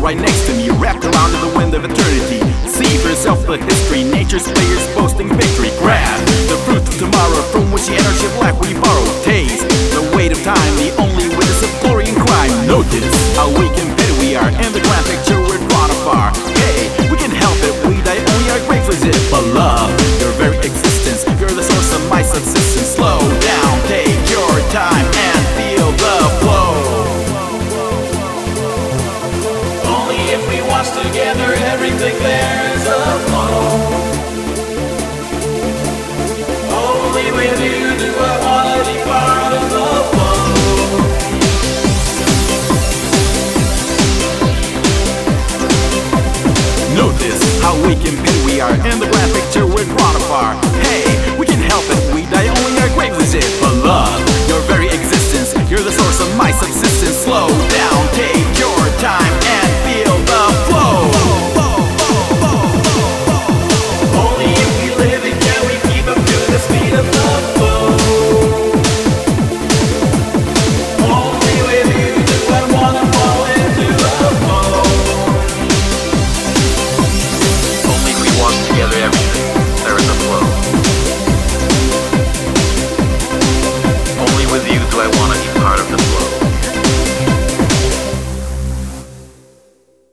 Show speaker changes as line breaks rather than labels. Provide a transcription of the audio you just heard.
right next to me, wrapped around in the wind of eternity. See for yourself the history, nature's players boasting victory. Grab the fruit of tomorrow from which the energy of life we